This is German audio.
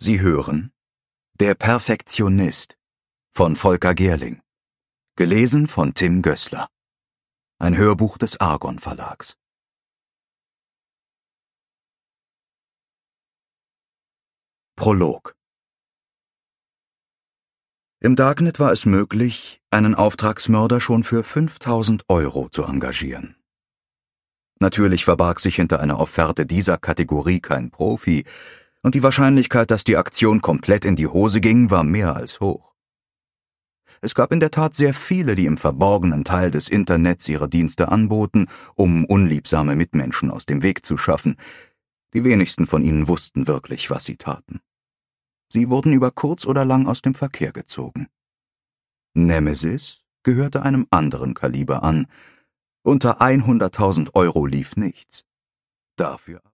Sie hören Der Perfektionist von Volker Gerling, gelesen von Tim Gößler. Ein Hörbuch des Argon Verlags. Prolog. Im Darknet war es möglich, einen Auftragsmörder schon für 5.000 € zu engagieren. Natürlich verbarg sich hinter einer Offerte dieser Kategorie kein Profi, und die Wahrscheinlichkeit, dass die Aktion komplett in die Hose ging, war mehr als hoch. Es gab in der Tat sehr viele, die im verborgenen Teil des Internets ihre Dienste anboten, um unliebsame Mitmenschen aus dem Weg zu schaffen. Die wenigsten von ihnen wussten wirklich, was sie taten. Sie wurden über kurz oder lang aus dem Verkehr gezogen. Nemesis gehörte einem anderen Kaliber an. Unter 100.000 € lief nichts. Dafür